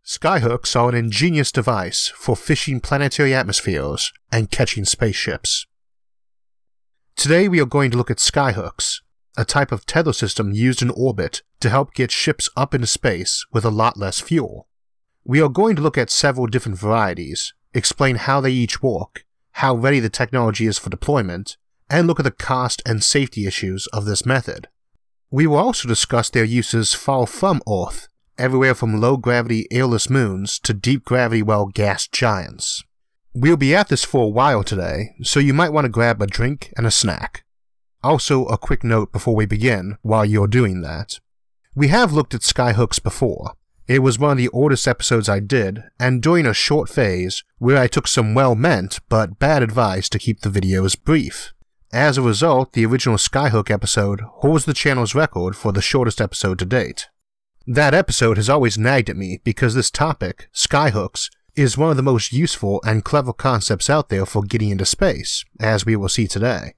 Skyhooks are an ingenious device for fishing planetary atmospheres and catching spaceships. Today we are going to look at skyhooks, a type of tether system used in orbit to help get ships up into space with a lot less fuel. We are going to look at several different varieties, explain how they each work, how ready the technology is for deployment, and look at the cost and safety issues of this method. We will also discuss their uses far from Earth, everywhere from low-gravity airless moons to deep-gravity gas giants. We'll be at this for a while today, so you might want to grab a drink and a snack. Also, a quick note before we begin, while you're doing that. We have looked at skyhooks before. It was one of the oldest episodes I did, and during a short phase where I took some well-meant but bad advice to keep the videos brief. As a result, the original Skyhook episode holds the channel's record for the shortest episode to date. That episode has always nagged at me because this topic, skyhooks, is one of the most useful and clever concepts out there for getting into space, as we will see today.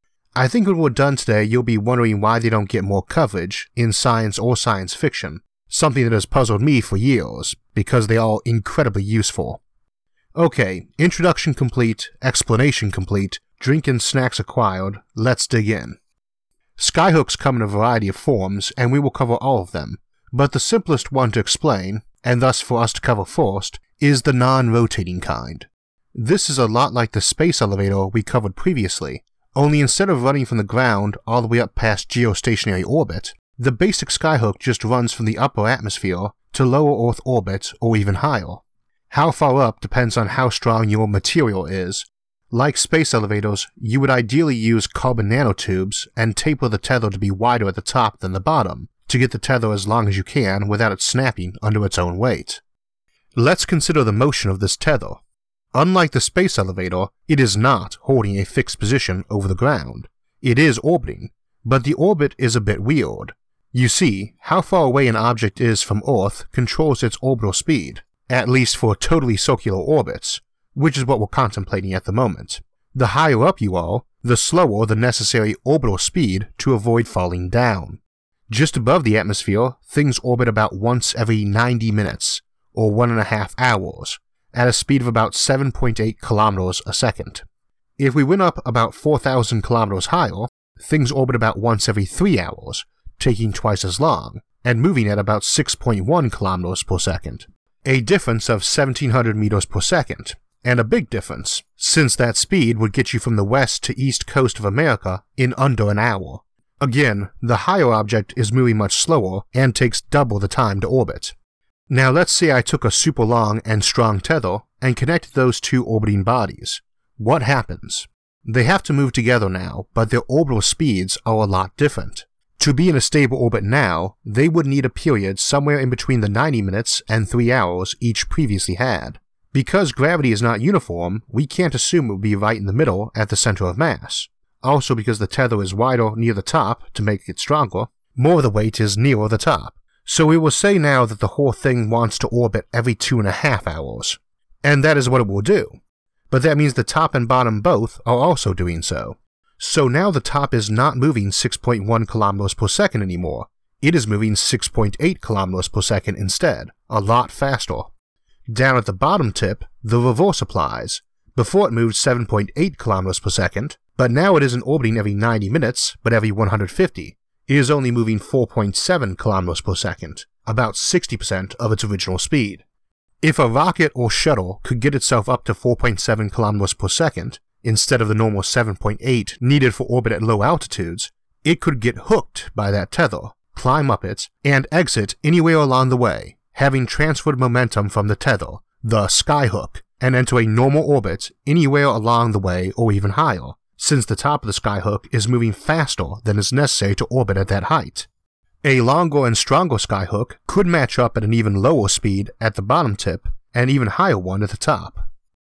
I think when we're done today you'll be wondering why they don't get more coverage in science or science fiction, something that has puzzled me for years, because they are incredibly useful. Okay, introduction complete, explanation complete, drink and snacks acquired, let's dig in. Skyhooks come in a variety of forms, and we will cover all of them, but the simplest one to explain, and thus for us to cover first, is the non-rotating kind. This is a lot like the space elevator we covered previously, only instead of running from the ground all the way up past geostationary orbit, the basic skyhook just runs from the upper atmosphere to lower Earth orbit or even higher. How far up depends on how strong your material is. Like space elevators, you would ideally use carbon nanotubes and taper the tether to be wider at the top than the bottom, to get the tether as long as you can without it snapping under its own weight. Let's consider the motion of this tether. Unlike the space elevator, it is not holding a fixed position over the ground. It is orbiting, but the orbit is a bit weird. You see, how far away an object is from Earth controls its orbital speed, at least for totally circular orbits, which is what we're contemplating at the moment. The higher up you are, the slower the necessary orbital speed to avoid falling down. Just above the atmosphere, things orbit about once every 90 minutes, or 1.5 hours, at a speed of about 7.8 kilometers a second. If we went up about 4,000 kilometers higher, things orbit about once every 3 hours, taking twice as long, and moving at about 6.1 kilometers per second. A difference of 1,700 meters per second, and a big difference, since that speed would get you from the west to east coast of America in under an hour. Again, the higher object is moving much slower and takes double the time to orbit. Now let's say I took a super long and strong tether and connected those two orbiting bodies. What happens? They have to move together now, but their orbital speeds are a lot different. To be in a stable orbit now, they would need a period somewhere in between the 90 minutes and 3 hours each previously had. Because gravity is not uniform, we can't assume it would be right in the middle at the center of mass. Also, because the tether is wider near the top to make it stronger, more of the weight is nearer the top. So we will say now that the whole thing wants to orbit every 2.5 hours. And that is what it will do. But that means the top and bottom both are also doing so. So now the top is not moving 6.1 kilometers per second anymore. It is moving 6.8 kilometers per second instead, a lot faster. Down at the bottom tip, the reverse applies. Before it moved 7.8 kilometers per second, but now it isn't orbiting every 90 minutes, but every 150. It is only moving 4.7 kilometers per second, about 60% of its original speed. If a rocket or shuttle could get itself up to 4.7 kilometers per second, instead of the normal 7.8 needed for orbit at low altitudes, it could get hooked by that tether, climb up it, and exit anywhere along the way, having transferred momentum from the tether, the skyhook, and enter a normal orbit anywhere along the way or even higher, since the top of the skyhook is moving faster than is necessary to orbit at that height. A longer and stronger skyhook could match up at an even lower speed at the bottom tip and even higher one at the top.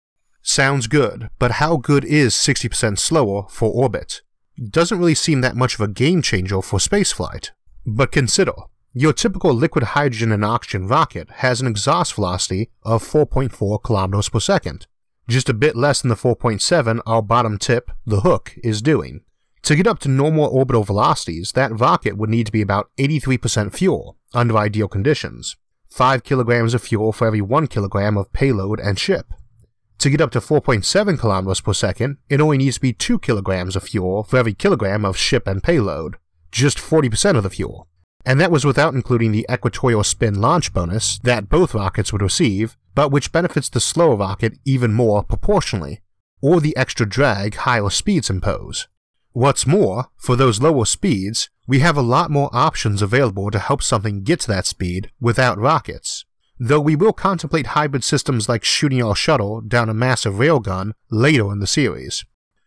Sounds good, but how good is 60% slower for orbit? Doesn't really seem that much of a game changer for spaceflight. But consider, your typical liquid hydrogen and oxygen rocket has an exhaust velocity of 4.4 kilometers per second, just a bit less than the 4.7 our bottom tip, the hook, is doing. To get up to normal orbital velocities, that rocket would need to be about 83% fuel, under ideal conditions. 5 kilograms of fuel for every 1 kilogram of payload and ship. To get up to 4.7 kilometers per second, it only needs to be 2 kilograms of fuel for every kilogram of ship and payload, just 40% of the fuel. And that was without including the equatorial spin launch bonus that both rockets would receive, but which benefits the slower rocket even more proportionally, or the extra drag higher speeds impose. What's more, for those lower speeds, we have a lot more options available to help something get to that speed without rockets, though we will contemplate hybrid systems like shooting our shuttle down a massive railgun later in the series.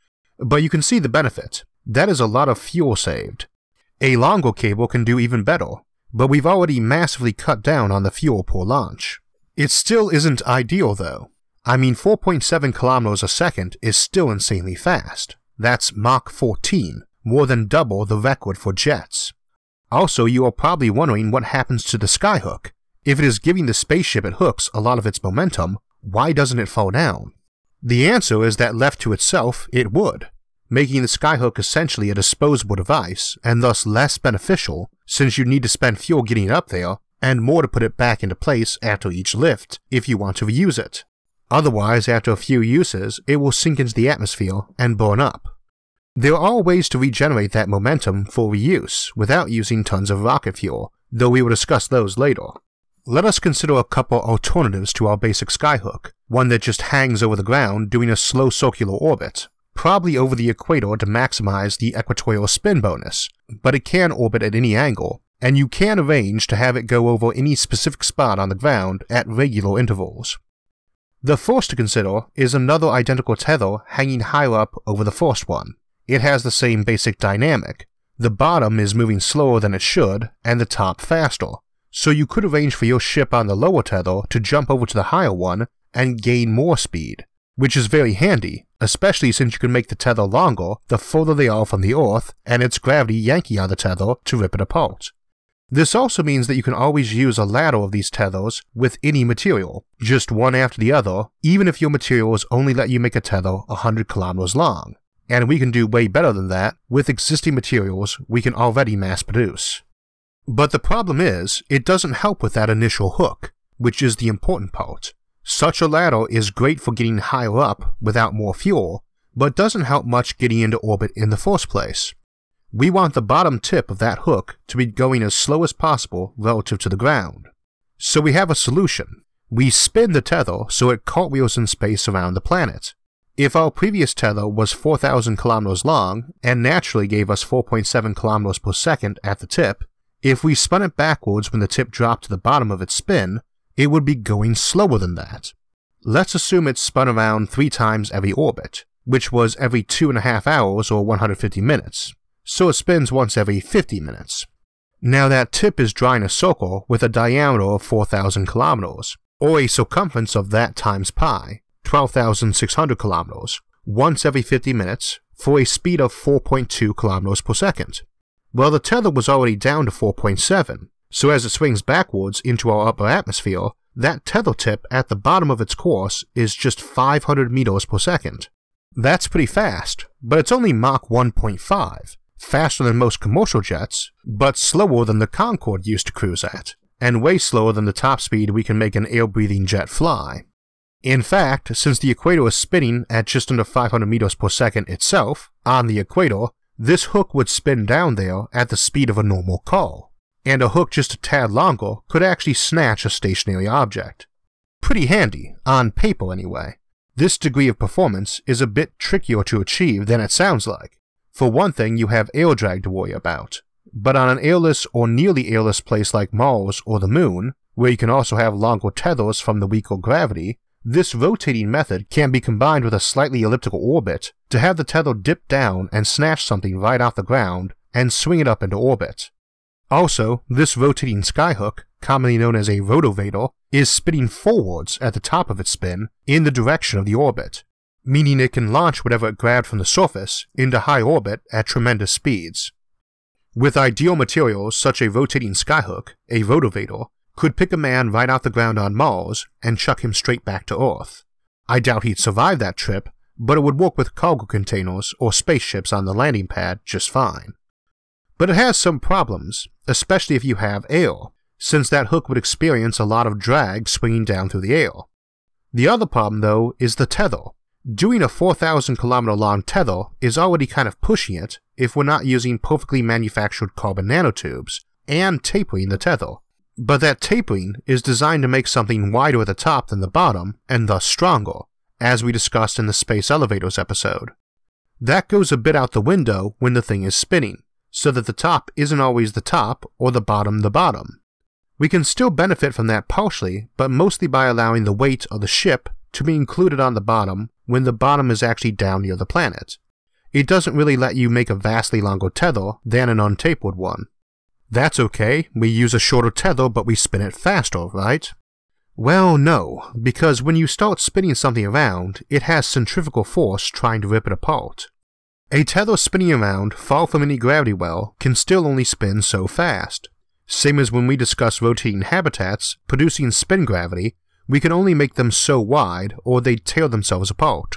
But you can see the benefit. That is a lot of fuel saved. A longer cable can do even better, but we've already massively cut down on the fuel per launch. It still isn't ideal though. I mean, 4.7 kilometers a second is still insanely fast. That's Mach 14, more than double the record for jets. Also, you are probably wondering what happens to the Skyhook. If it is giving the spaceship it hooks a lot of its momentum, why doesn't it fall down? The answer is that left to itself, it would, making the Skyhook essentially a disposable device and thus less beneficial since you need to spend fuel getting it up there and more to put it back into place after each lift if you want to reuse it. Otherwise, after a few uses, it will sink into the atmosphere and burn up. There are ways to regenerate that momentum for reuse without using tons of rocket fuel, though we will discuss those later. Let us consider a couple alternatives to our basic Skyhook, one that just hangs over the ground doing a slow circular orbit, probably over the equator to maximize the equatorial spin bonus, but it can orbit at any angle, and you can arrange to have it go over any specific spot on the ground at regular intervals. The first to consider is another identical tether hanging higher up over the first one. It has the same basic dynamic. The bottom is moving slower than it should, and the top faster, so you could arrange for your ship on the lower tether to jump over to the higher one and gain more speed, which is very handy, especially since you can make the tether longer the further they are from the Earth and its gravity yanking on the tether to rip it apart. This also means that you can always use a ladder of these tethers with any material, just one after the other, even if your materials only let you make a tether 100 kilometers long, and we can do way better than that with existing materials we can already mass produce. But the problem is, it doesn't help with that initial hook, which is the important part. Such a ladder is great for getting higher up without more fuel, but doesn't help much getting into orbit in the first place. We want the bottom tip of that hook to be going as slow as possible relative to the ground. So we have a solution. We spin the tether so it cartwheels in space around the planet. If our previous tether was 4,000 kilometers long and naturally gave us 4.7 kilometers per second at the tip, if we spun it backwards when the tip dropped to the bottom of its spin, it would be going slower than that. Let's assume it spun around 3 times every orbit, which was every 2.5 hours or 150 minutes. So it spins once every 50 minutes. Now that tip is drawing a circle with a diameter of 4,000 kilometers, or a circumference of that times pi, 12,600 kilometers, once every 50 minutes, for a speed of 4.2 kilometers per second. Well, the tether was already down to 4.7, so as it swings backwards into our upper atmosphere, that tether tip at the bottom of its course is just 500 meters per second. That's pretty fast, but it's only Mach 1.5. Faster than most commercial jets, but slower than the Concorde used to cruise at, and way slower than the top speed we can make an air-breathing jet fly. In fact, since the equator is spinning at just under 500 meters per second itself, on the equator, this hook would spin down there at the speed of a normal car, and a hook just a tad longer could actually snatch a stationary object. Pretty handy, on paper anyway. This degree of performance is a bit trickier to achieve than it sounds like. For one thing, you have air drag to worry about, but on an airless or nearly airless place like Mars or the Moon, where you can also have longer tethers from the weaker gravity, this rotating method can be combined with a slightly elliptical orbit to have the tether dip down and snatch something right off the ground and swing it up into orbit. Also, this rotating skyhook, commonly known as a rotovator, is spinning forwards at the top of its spin in the direction of the orbit, meaning it can launch whatever it grabbed from the surface into high orbit at tremendous speeds. With ideal materials, such a rotating skyhook, a rotovator, could pick a man right off the ground on Mars and chuck him straight back to Earth. I doubt he'd survive that trip, but it would work with cargo containers or spaceships on the landing pad just fine. But it has some problems, especially if you have air, since that hook would experience a lot of drag swinging down through the air. The other problem though is the tether. Doing a 4,000 km long tether is already kind of pushing it if we're not using perfectly manufactured carbon nanotubes and tapering the tether. But that tapering is designed to make something wider at the top than the bottom and thus stronger, as we discussed in the space elevators episode. That goes a bit out the window when the thing is spinning, so that the top isn't always the top or the bottom the bottom. We can still benefit from that partially, but mostly by allowing the weight of the ship to be included on the bottom when the bottom is actually down near the planet. It doesn't really let you make a vastly longer tether than an untapered one. That's okay, we use a shorter tether but we spin it faster, right? Well, no, because when you start spinning something around, it has centrifugal force trying to rip it apart. A tether spinning around far from any gravity well can still only spin so fast. Same as when we discuss rotating habitats producing spin gravity, we can only make them so wide or they'd tear themselves apart.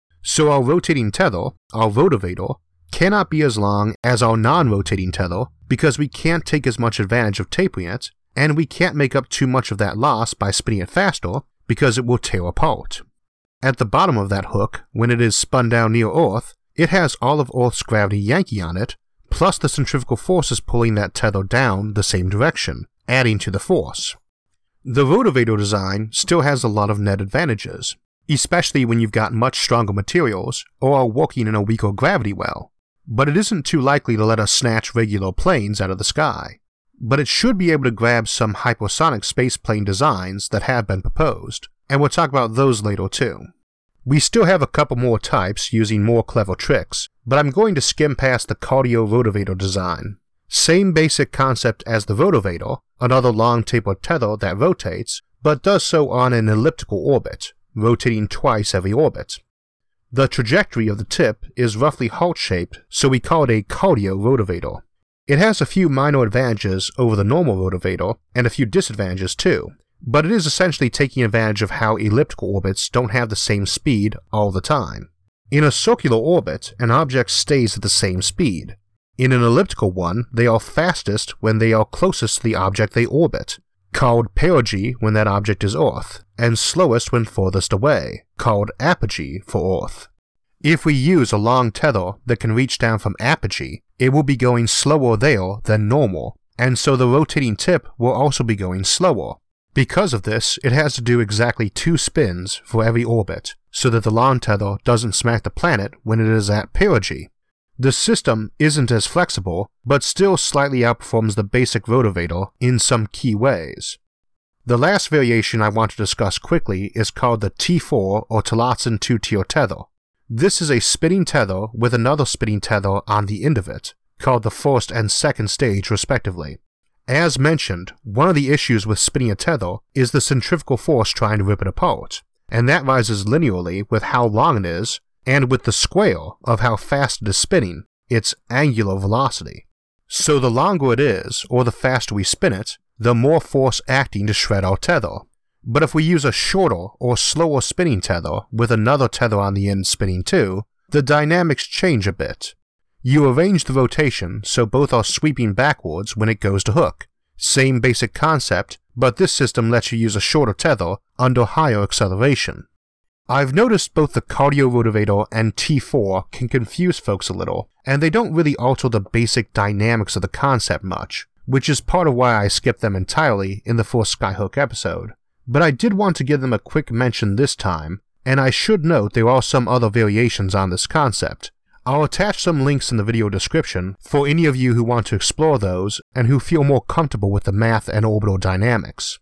So our rotating tether, our rotavator, cannot be as long as our non-rotating tether because we can't take as much advantage of tapering it, and we can't make up too much of that loss by spinning it faster because it will tear apart. At the bottom of that hook, when it is spun down near Earth, it has all of Earth's gravity yanking on it, plus the centrifugal forces pulling that tether down the same direction, adding to the force. The rotavator design still has a lot of net advantages, especially when you've got much stronger materials or are working in a weaker gravity well, but it isn't too likely to let us snatch regular planes out of the sky. But it should be able to grab some hypersonic spaceplane designs that have been proposed, and we'll talk about those later too. We still have a couple more types using more clever tricks, but I'm going to skim past the cardio rotavator design. Same basic concept as the rotavator, another long tapered tether that rotates, but does so on an elliptical orbit, rotating twice every orbit. The trajectory of the tip is roughly heart-shaped, so we call it a cardio rotavator. It has a few minor advantages over the normal rotavator, and a few disadvantages too, but it is essentially taking advantage of how elliptical orbits don't have the same speed all the time. In a circular orbit, an object stays at the same speed. In an elliptical one, they are fastest when they are closest to the object they orbit, called perigee when that object is Earth, and slowest when furthest away, called apogee for Earth. If we use a long tether that can reach down from apogee, it will be going slower there than normal, and so the rotating tip will also be going slower. Because of this, it has to do exactly 2 spins for every orbit, so that the long tether doesn't smack the planet when it is at perigee. The system isn't as flexible, but still slightly outperforms the basic rotavator in some key ways. The last variation I want to discuss quickly is called the T4 or Tillotson two-tier tether. This is a spinning tether with another spinning tether on the end of it, called the first and second stage respectively. As mentioned, one of the issues with spinning a tether is the centrifugal force trying to rip it apart, and that rises linearly with how long it is, and with the square of how fast it is spinning, its angular velocity. So the longer it is, or the faster we spin it, the more force acting to shred our tether. But if we use a shorter or slower spinning tether with another tether on the end spinning too, the dynamics change a bit. You arrange the rotation so both are sweeping backwards when it goes to hook. Same basic concept, but this system lets you use a shorter tether under higher acceleration. I've noticed both the cardio rotavator and T4 can confuse folks a little, and they don't really alter the basic dynamics of the concept much, which is part of why I skipped them entirely in the first Skyhook episode. But I did want to give them a quick mention this time, and I should note there are some other variations on this concept. I'll attach some links in the video description for any of you who want to explore those and who feel more comfortable with the math and orbital dynamics.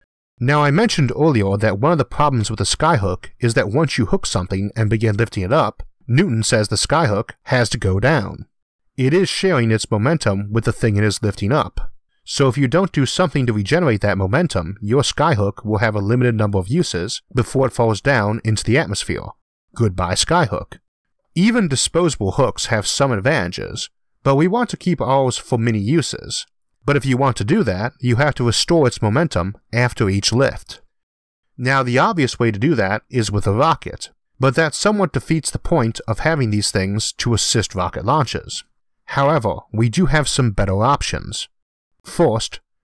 Now I mentioned earlier that one of the problems with the Skyhook is that once you hook something and begin lifting it up, Newton says the Skyhook has to go down. It is sharing its momentum with the thing it is lifting up. So if you don't do something to regenerate that momentum, your Skyhook will have a limited number of uses before it falls down into the atmosphere. Goodbye Skyhook. Even disposable hooks have some advantages, but we want to keep ours for many uses. But if you want to do that, you have to restore its momentum after each lift. Now the obvious way to do that is with a rocket, but that somewhat defeats the point of having these things to assist rocket launches. However, we do have some better options. First,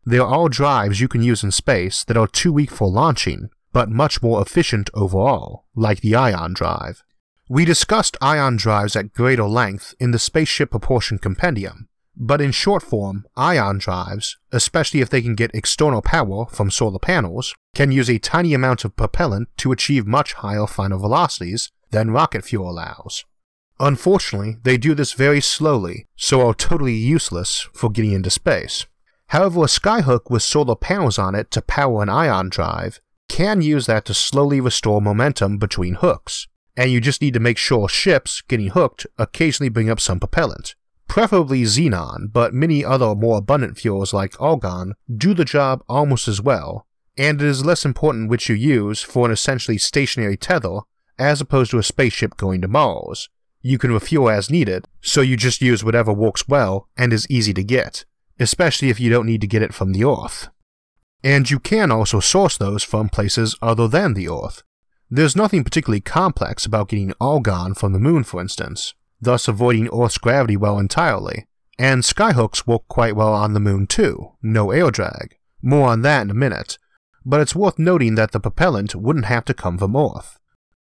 They are all drives you can use in space that are too weak for launching, but much more efficient overall, like the ion drive. We discussed ion drives at greater length in the Spaceship Proportion Compendium, but in short form, ion drives, especially if they can get external power from solar panels, can use a tiny amount of propellant to achieve much higher final velocities than rocket fuel allows. Unfortunately, they do this very slowly, so are totally useless for getting into space. However, a skyhook with solar panels on it to power an ion drive can use that to slowly restore momentum between hooks, and you just need to make sure ships getting hooked occasionally bring up some propellant. Preferably xenon, but many other more abundant fuels like argon do the job almost as well, and it is less important which you use for an essentially stationary tether as opposed to a spaceship going to Mars. You can refuel as needed, so you just use whatever works well and is easy to get, especially if you don't need to get it from the Earth. And you can also source those from places other than the Earth. There's nothing particularly complex about getting argon from the Moon, for instance, thus avoiding Earth's gravity well entirely, and skyhooks work quite well on the Moon too, no air drag. More on that in a minute, but it's worth noting that the propellant wouldn't have to come from Earth.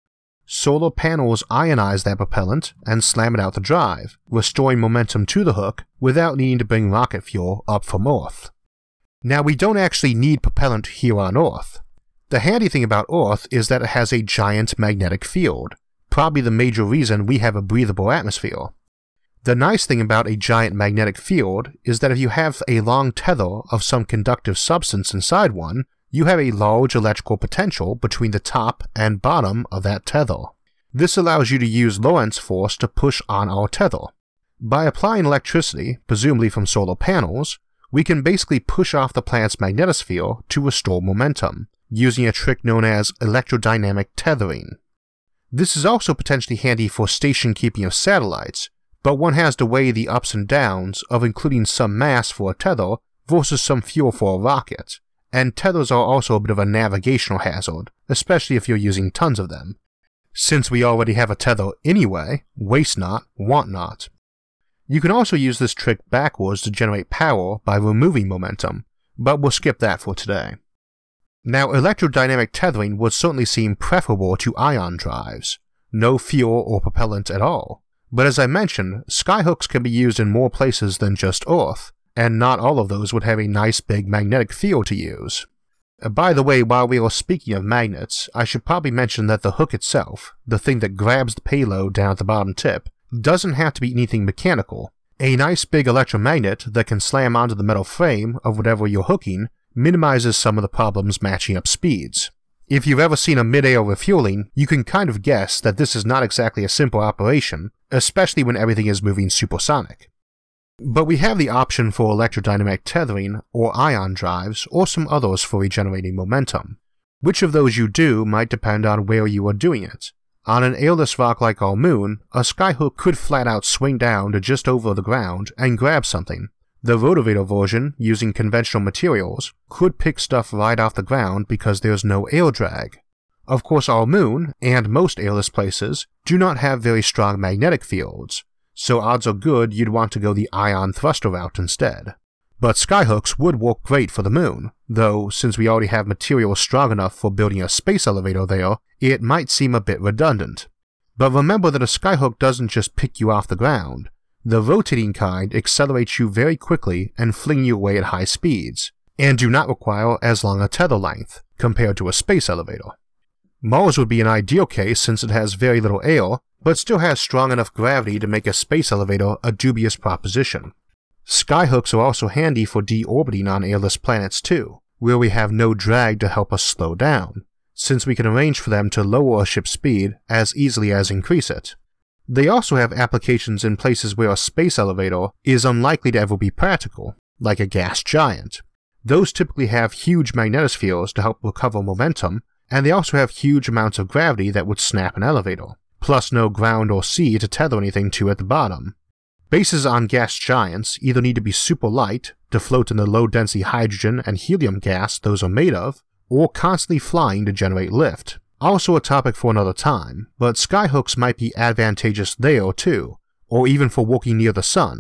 Solar panels ionize that propellant and slam it out the drive, restoring momentum to the hook without needing to bring rocket fuel up from Earth. Now, we don't actually need propellant here on Earth. The handy thing about Earth is that it has a giant magnetic field, probably the major reason we have a breathable atmosphere. The nice thing about a giant magnetic field is that if you have a long tether of some conductive substance inside one, you have a large electrical potential between the top and bottom of that tether. This allows you to use Lorentz force to push on our tether. By applying electricity, presumably from solar panels, we can basically push off the planet's magnetosphere to restore momentum, using a trick known as electrodynamic tethering. This is also potentially handy for station keeping of satellites, but one has to weigh the ups and downs of including some mass for a tether versus some fuel for a rocket, and tethers are also a bit of a navigational hazard, especially if you're using tons of them. Since we already have a tether anyway, waste not, want not. You can also use this trick backwards to generate power by removing momentum, but we'll skip that for today. Now, electrodynamic tethering would certainly seem preferable to ion drives, no fuel or propellant at all, but as I mentioned, skyhooks can be used in more places than just Earth, and not all of those would have a nice big magnetic field to use. By the way, while we are speaking of magnets, I should probably mention that the hook itself, the thing that grabs the payload down at the bottom tip, doesn't have to be anything mechanical. A nice big electromagnet that can slam onto the metal frame of whatever you're hooking minimizes some of the problems matching up speeds. If you've ever seen a mid-air refueling, you can kind of guess that this is not exactly a simple operation, especially when everything is moving supersonic. But we have the option for electrodynamic tethering, or ion drives, or some others for regenerating momentum. Which of those you do might depend on where you are doing it. On an airless rock like our Moon, a skyhook could flat out swing down to just over the ground and grab something. The Rotovator version, using conventional materials, could pick stuff right off the ground because there's no air drag. Of course, our Moon, and most airless places, do not have very strong magnetic fields, so odds are good you'd want to go the ion thruster route instead. But skyhooks would work great for the Moon, though since we already have materials strong enough for building a space elevator there, it might seem a bit redundant. But remember that a skyhook doesn't just pick you off the ground. The rotating kind accelerates you very quickly and fling you away at high speeds, and do not require as long a tether length, compared to a space elevator. Mars would be an ideal case since it has very little air, but still has strong enough gravity to make a space elevator a dubious proposition. Skyhooks are also handy for deorbiting on airless planets too, where we have no drag to help us slow down, since we can arrange for them to lower a ship's speed as easily as increase it. They also have applications in places where a space elevator is unlikely to ever be practical, like a gas giant. Those typically have huge magnetospheres to help recover momentum, and they also have huge amounts of gravity that would snap an elevator, plus no ground or sea to tether anything to at the bottom. Bases on gas giants either need to be super light to float in the low-density hydrogen and helium gas those are made of, or constantly flying to generate lift. Also a topic for another time, but skyhooks might be advantageous there too, or even for working near the sun,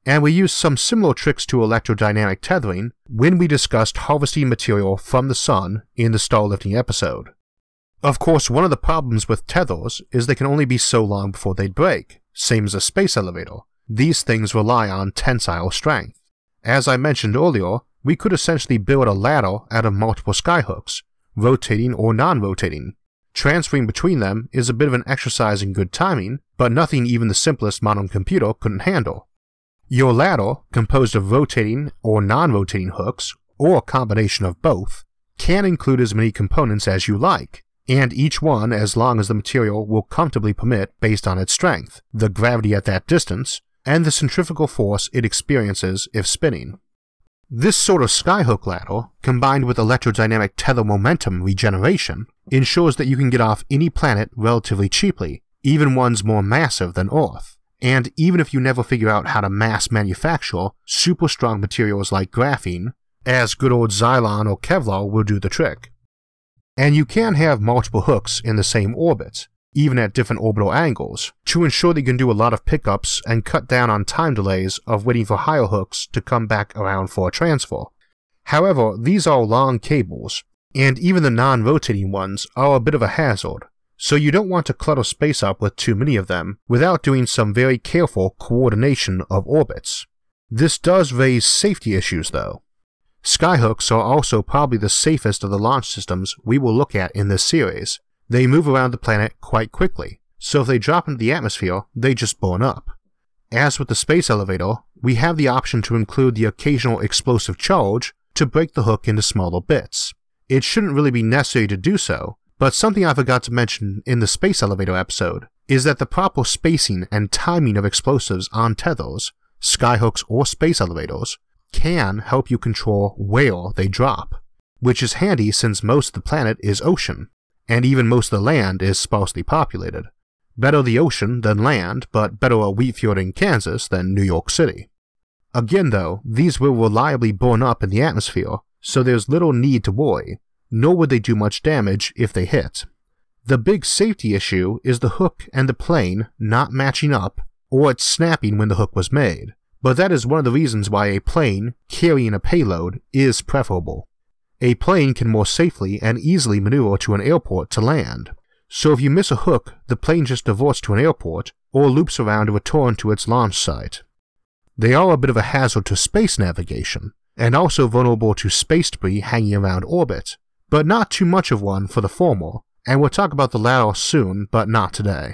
and we used some similar tricks to electrodynamic tethering when we discussed harvesting material from the sun in the star lifting episode. Of course, one of the problems with tethers is they can only be so long before they'd break, same as a space elevator. These things rely on tensile strength. As I mentioned earlier, we could essentially build a ladder out of multiple skyhooks, rotating or non-rotating. Transferring between them is a bit of an exercise in good timing, but nothing even the simplest modern computer couldn't handle. Your ladder, composed of rotating or non-rotating hooks, or a combination of both, can include as many components as you like, and each one as long as the material will comfortably permit based on its strength, the gravity at that distance, and the centrifugal force it experiences if spinning. This sort of skyhook ladder, combined with electrodynamic tether momentum regeneration, ensures that you can get off any planet relatively cheaply, even ones more massive than Earth, and even if you never figure out how to mass manufacture super strong materials like graphene, as good old Xylon or Kevlar will do the trick. And you can have multiple hooks in the same orbit, even at different orbital angles, to ensure that you can do a lot of pickups and cut down on time delays of waiting for higher hooks to come back around for a transfer. However, these are long cables, and even the non-rotating ones are a bit of a hazard, so you don't want to clutter space up with too many of them without doing some very careful coordination of orbits. This does raise safety issues though. Skyhooks are also probably the safest of the launch systems we will look at in this series. They move around the planet quite quickly, so if they drop into the atmosphere, they just burn up. As with the space elevator, we have the option to include the occasional explosive charge to break the hook into smaller bits. It shouldn't really be necessary to do so, but something I forgot to mention in the space elevator episode is that the proper spacing and timing of explosives on tethers, skyhooks or space elevators, can help you control where they drop, which is handy since most of the planet is ocean, and even most of the land is sparsely populated. Better the ocean than land, but better a wheat field in Kansas than New York City. Again though, these will reliably burn up in the atmosphere, so there's little need to worry, nor would they do much damage if they hit. The big safety issue is the hook and the plane not matching up, or it snapping when the hook was made. But that is one of the reasons why a plane carrying a payload is preferable. A plane can more safely and easily maneuver to an airport to land, so if you miss a hook, the plane just diverts to an airport or loops around to return to its launch site. They are a bit of a hazard to space navigation, and also vulnerable to space debris hanging around orbit, but not too much of one for the former, and we'll talk about the latter soon, but not today.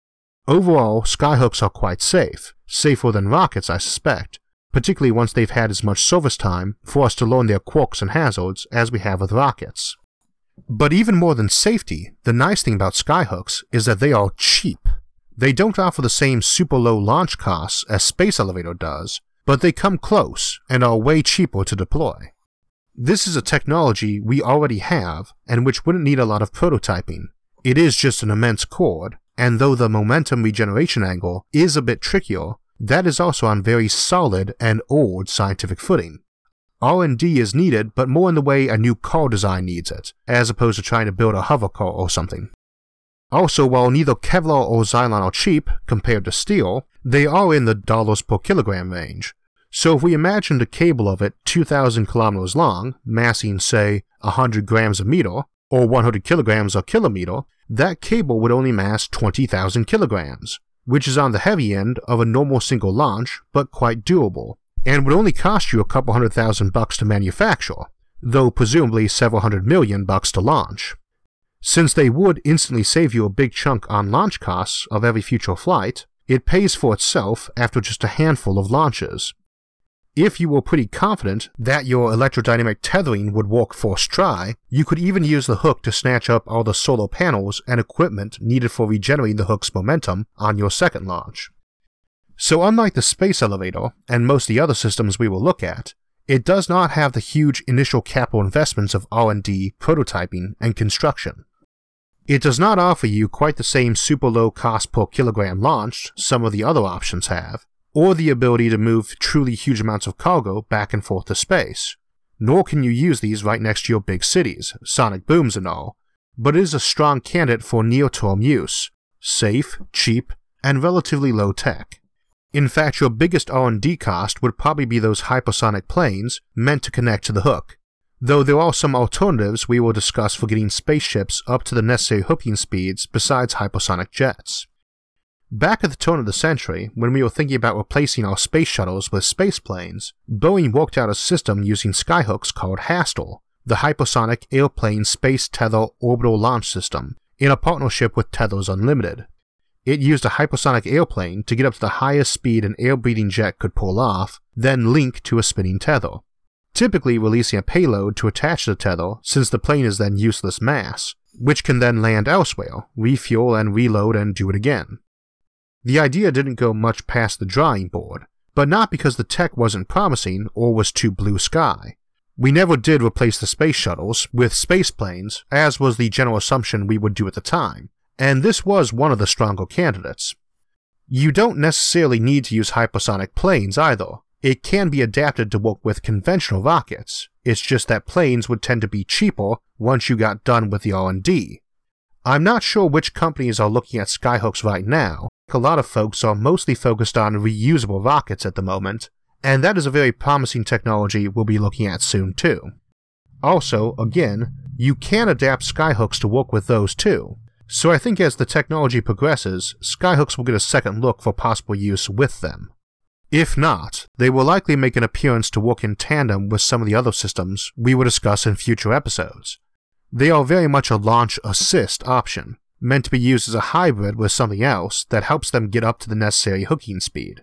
Overall, skyhooks are quite safe, safer than rockets I suspect, particularly once they've had as much service time for us to learn their quirks and hazards as we have with rockets. But even more than safety, the nice thing about skyhooks is that they are cheap. They don't offer the same super low launch costs as Space Elevator does, but they come close and are way cheaper to deploy. This is a technology we already have and which wouldn't need a lot of prototyping. It is just an immense cord, and though the momentum regeneration angle is a bit trickier, that is also on very solid and old scientific footing. R&D is needed, but more in the way a new car design needs it, as opposed to trying to build a hover car or something. Also, while neither Kevlar or Xylon are cheap compared to steel, they are in the dollars per kilogram range. So if we imagined a cable of it 2,000 kilometers long, massing say 100 grams a meter, or 100 kilograms a kilometer, that cable would only mass 20,000 kilograms, which is on the heavy end of a normal single launch, but quite doable, and would only cost you a couple $100,000 to manufacture, though presumably several $100 million to launch. Since they would instantly save you a big chunk on launch costs of every future flight, it pays for itself after just a handful of launches. If you were pretty confident that your electrodynamic tethering would work first try, you could even use the hook to snatch up all the solar panels and equipment needed for regenerating the hook's momentum on your second launch. So unlike the space elevator and most of the other systems we will look at, it does not have the huge initial capital investments of R&D, prototyping, and construction. It does not offer you quite the same super low cost per kilogram launched some of the other options have, or the ability to move truly huge amounts of cargo back and forth to space, nor can you use these right next to your big cities, sonic booms and all, but it is a strong candidate for near-term use, safe, cheap, and relatively low tech. In fact, your biggest R&D cost would probably be those hypersonic planes meant to connect to the hook, though there are some alternatives we will discuss for getting spaceships up to the necessary hooking speeds besides hypersonic jets. Back at the turn of the century, when we were thinking about replacing our space shuttles with space planes, Boeing worked out a system using skyhooks called HASTL, the Hypersonic Airplane Space Tether Orbital Launch System, in a partnership with Tethers Unlimited. It used a hypersonic airplane to get up to the highest speed an air-breathing jet could pull off, then link to a spinning tether, typically releasing a payload to attach to the tether since the plane is then useless mass, which can then land elsewhere, refuel and reload and do it again. The idea didn't go much past the drawing board, but not because the tech wasn't promising or was too blue sky. We never did replace the space shuttles with space planes, as was the general assumption we would do at the time, and this was one of the stronger candidates. You don't necessarily need to use hypersonic planes either. It can be adapted to work with conventional rockets, it's just that planes would tend to be cheaper once you got done with the R&D. I'm not sure which companies are looking at skyhooks right now. A lot of folks are mostly focused on reusable rockets at the moment, and that is a very promising technology we'll be looking at soon too. Also, again, you can adapt skyhooks to work with those too, so I think as the technology progresses, skyhooks will get a second look for possible use with them. If not, they will likely make an appearance to work in tandem with some of the other systems we will discuss in future episodes. They are very much a launch assist option, meant to be used as a hybrid with something else that helps them get up to the necessary hooking speed.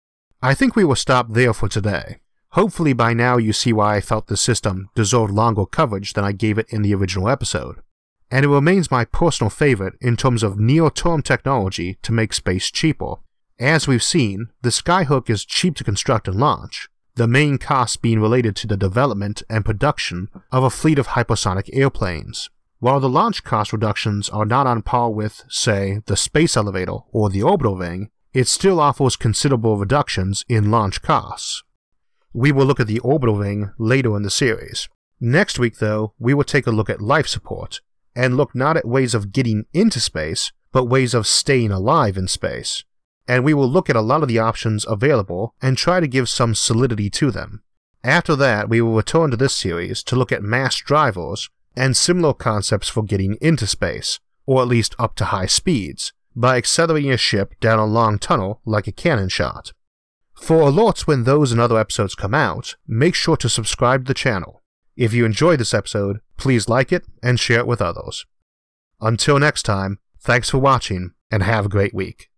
I think we will stop there for today. Hopefully by now you see why I felt the system deserved longer coverage than I gave it in the original episode, and it remains my personal favorite in terms of near-term technology to make space cheaper. As we've seen, the Skyhook is cheap to construct and launch, the main cost being related to the development and production of a fleet of hypersonic airplanes. While the launch cost reductions are not on par with, say, the space elevator or the orbital ring, it still offers considerable reductions in launch costs. We will look at the orbital ring later in the series. Next week, though, we will take a look at life support, and look not at ways of getting into space, but ways of staying alive in space. And we will look at a lot of the options available and try to give some solidity to them. After that, we will return to this series to look at mass drivers and similar concepts for getting into space, or at least up to high speeds, by accelerating a ship down a long tunnel like a cannon shot. For alerts when those and other episodes come out, make sure to subscribe to the channel. If you enjoyed this episode, please like it and share it with others. Until next time, thanks for watching and have a great week.